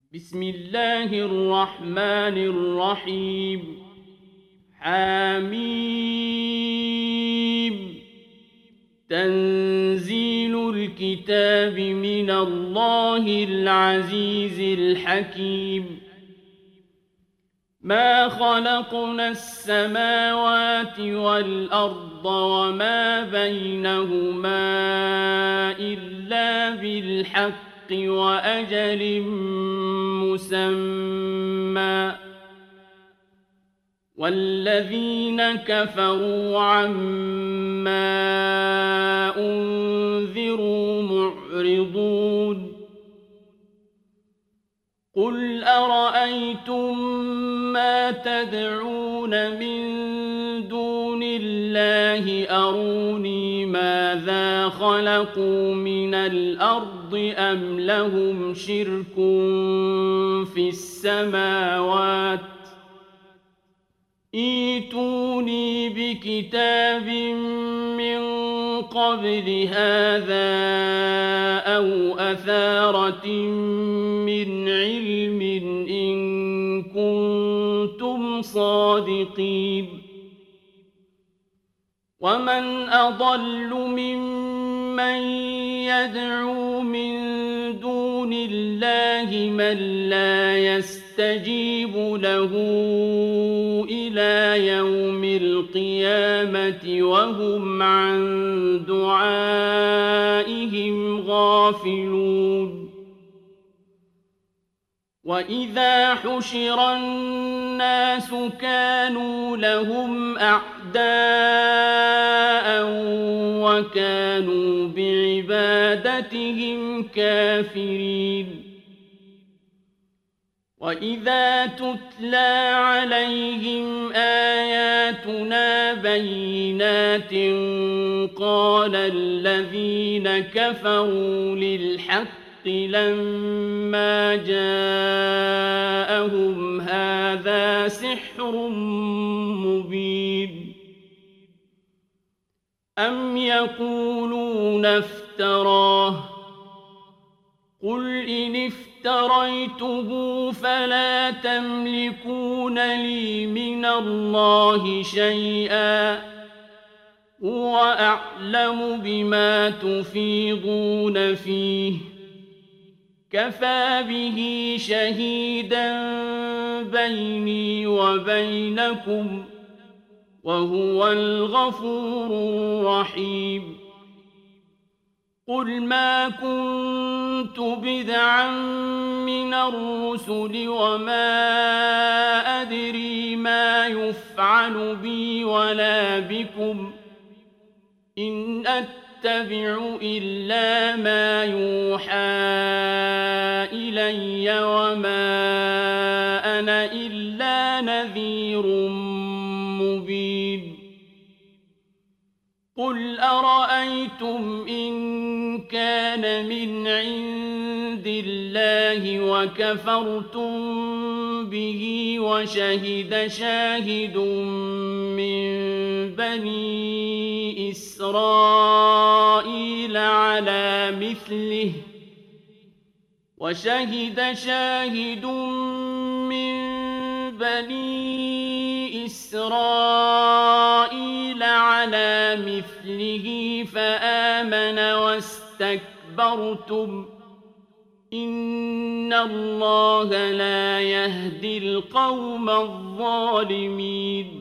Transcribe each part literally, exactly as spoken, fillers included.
بسم الله الرحمن الرحيم حميم تنزيل الكتاب من الله العزيز الحكيم ما خلقنا السماوات والأرض وما بينهما إلا بالحق وأجل مسمى والذين كفروا عما أنذروا معرضون قل أرأيتم ما تدعون من دون الله أروني ماذا خلقوا من الأرض أم لهم شرك في السماوات ائتوني بكتاب من قبل هذا أو أثارة من علم إن كنتم صادقين ومن أضل ممن يدعو من دون الله من لا يستجيب له إلى يوم القيامة وهم عن دعائهم غافلون وإذا حشر الناس كانوا لهم أعداء وكانوا بعبادتهم كافرين وإذا تتلى عليهم آياتنا بينات قال الذين كفروا للحق لما جاءهم هذا سحر مبين أم يقولون افتراه قل إن افتريته فلا تملكون لي من الله شيئا هو أعلم بما تفيضون فيه كفى به شهيدا بيني وبينكم وهو الغفور الرحيم قل ما كنت بدعا من الرسل وما أدري ما يفعل بي ولا بكم إن أتبع إلا ما يوحى إلي وما أنا إلا نذير مبين قل أرأيتم إن كان من عند الله وكفرتم به وشهد شاهد من بني إسرائيل على مثله وشهد شاهد من بني إسرائيل على مثله فآمن واستكبرتم إن الله لا يهدي القوم الظالمين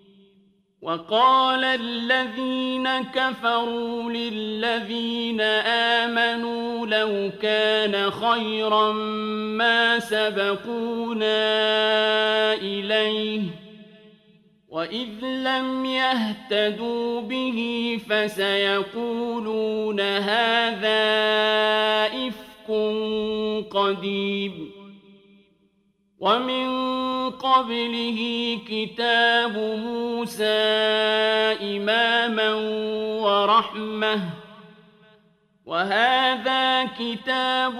وقال الذين كفروا للذين آمنوا لو كان خيرا ما سبقونا إليه وإذ لم يهتدوا به فسيقولون هذا إفك قديم ومن قبله كتاب موسى إماما ورحمة وهذا كتاب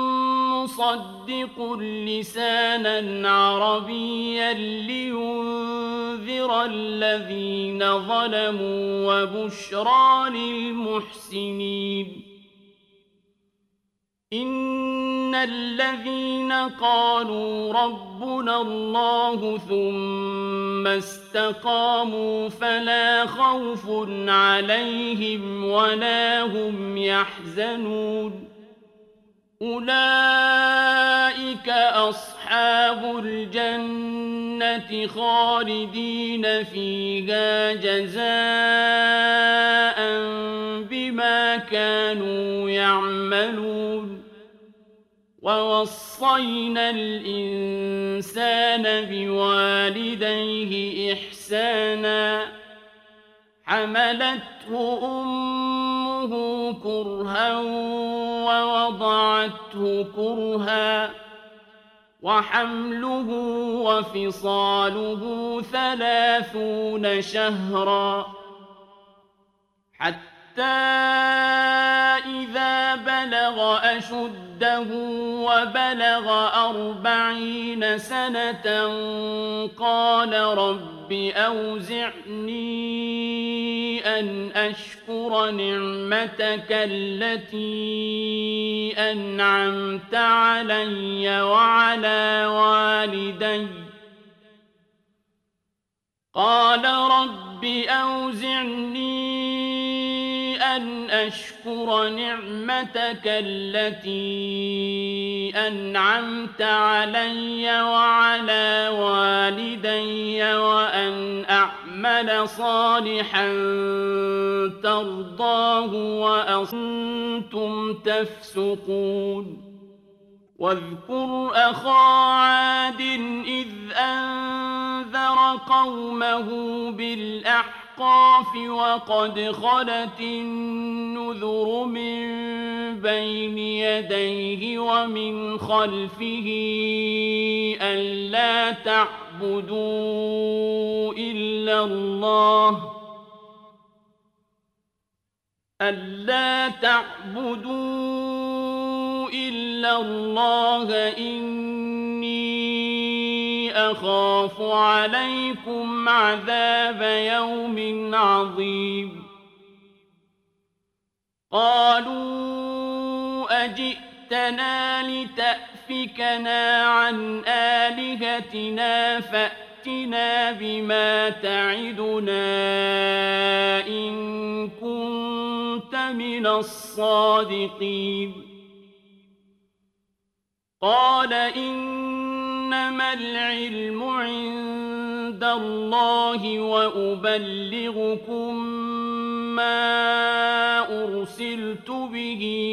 مصدق لسانا عربيا لينذر الذين ظلموا وبشرى للمحسنين إن الذين قالوا ربنا الله ثم استقاموا فلا خوف عليهم ولا هم يحزنون أولئك أصحاب الجنة خالدين فيها جزاء بما كانوا يعملون ووصينا الإنسان بوالديه إحسانا حملته أمه كرها ووضعته كرها وحمله وفصاله ثلاثون شهرا حتى إذا بلغ أشده وبلغ أربعين سنة قال رب أوزعني أن أشكر نعمتك التي أنعمت علي وعلى والدي قال رب أوزعني أن أشكر نعمتك التي أنعمت علي وعلى والدي وأن أعمل صالحا ترضاه وأنتم تفسقون واذكر أخا عاد إذ أنذر قومه بالأحقاف وقد خلت النذر من بين يديه ومن خلفه ألا تعبدوا إلا الله ألا تعبدوا إلا الله إني أخاف عليكم عذاب يوم عظيم قالوا أجئتنا لتأفكنا عن آلهتنا فأتنا بما تعدنا إن كنت من الصادقين قال إنما العلم عند الله وأبلغكم ما أرسلت به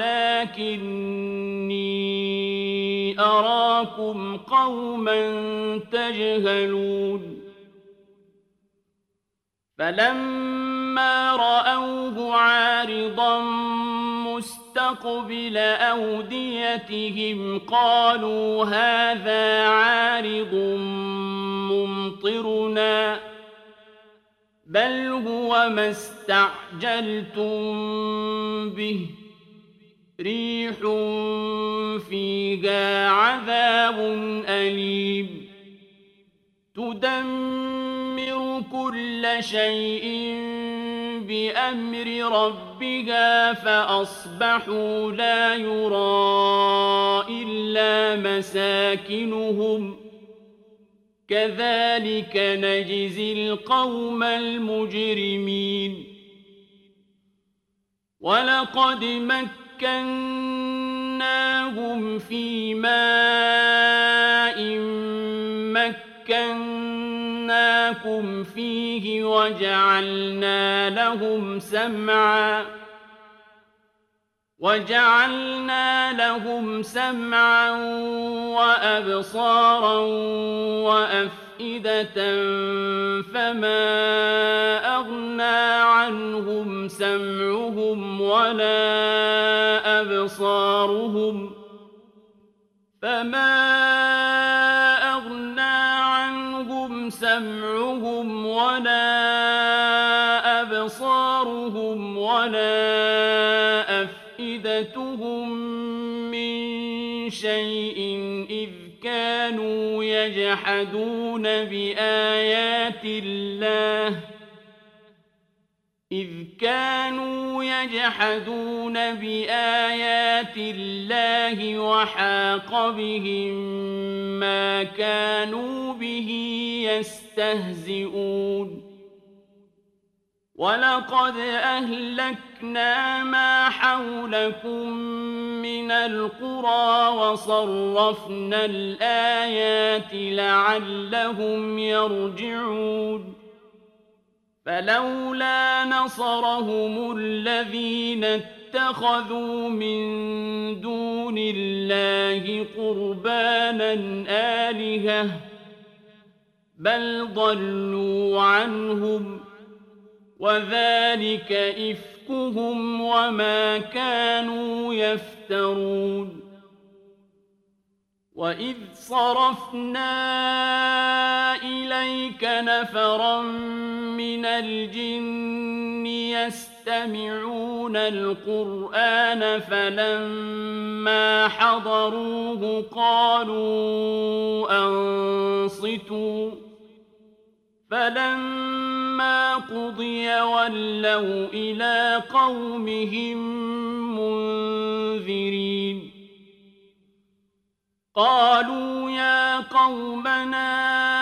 ولكني أراكم قوما تجهلون فلما رأوه عارضا مستقبل أوديتهم قالوا هذا عارض ممطرنا بل هو ما استعجلتم به ريح فيها عذاب أليم تدمر كل شيء بأمر ربها فأصبحوا لا يرى إلا مساكنهم كذلك نجزي القوم المجرمين ولقد مكناهم في ماء مكناكم فيه وجعلنا لهم سمعا وجعلنا لهم سمعا وأبصارا وأفئدة فما أغنى عنهم سمعهم ولا أبصارهم فما أغنى عنهم سمعهم ولا أبصارهم ولا أفئدتهم من شيء إذ كانوا يجحدون بآيات الله إذ كانوا يجحدون بآيات الله وحاق بهم ما كانوا به يستهزئون ولقد أهلكنا ما حولكم من القرى وصرفنا الآيات لعلهم يرجعون فلولا نصرهم الذين اتخذوا من دون الله قربانا آلهة بل ضلوا عنهم وذلك إفكهم وما كانوا يفترون وإذ صرفنا إليك نفرا من الجن يستمعون القرآن فلما حضروه قالوا أنصتوا فلما قضي ولوا إلى قومهم منذرين قالوا يا قومنا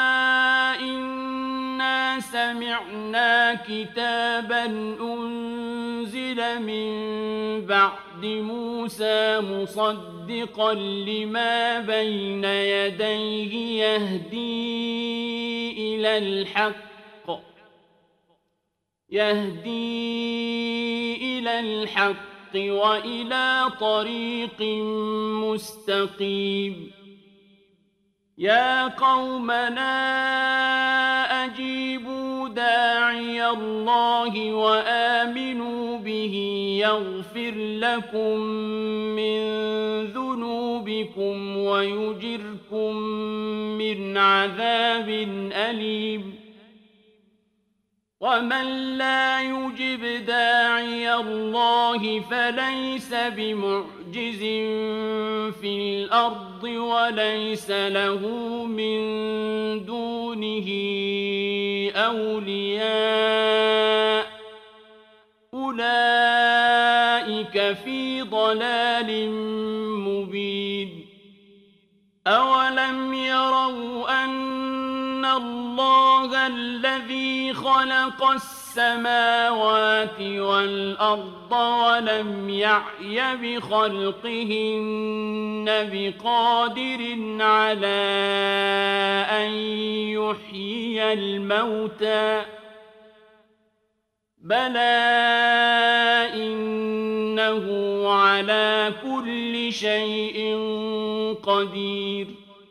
إنا سمعنا كتابا أنزل من بعد موسى مصدقا لما بين يديه يهدي إلى الحق يهدي إلى الحق وإلى طريق مستقيم يا قومنا أجيبوا داعي الله وآمنوا به يغفر لكم من ذنوبكم ويجركم من عذاب أليم ومن لا يجب داعي الله فليس بمعجز في الأرض وليس له من دونه أولياء أولئك في ضلال مبين أولم يروا أن الله الذي خلق السماوات والأرض ولم يعي بخلقهن بقادر على أن يحيي الموتى بلى إنه على كل شيء قدير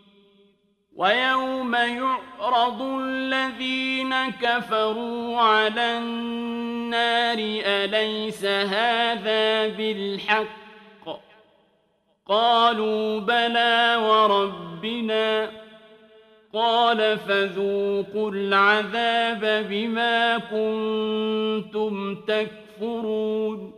ويوم يعرض الذين كفروا على النار أليس هذا بالحق قالوا بلى وربنا قال فذوقوا العذاب بما كنتم تكفرون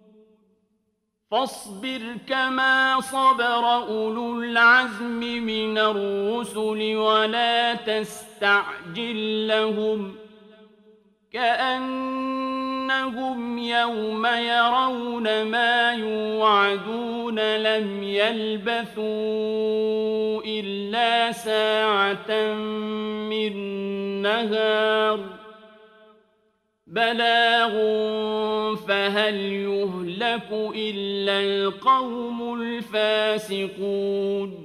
فاصبر كما صبر أولو العزم من الرسل ولا تستعجل لهم كأنهم يوم يرون ما يوعدون لم يلبثوا إلا ساعة من نهار بلاغ فهل يهلك إلا القوم الفاسقون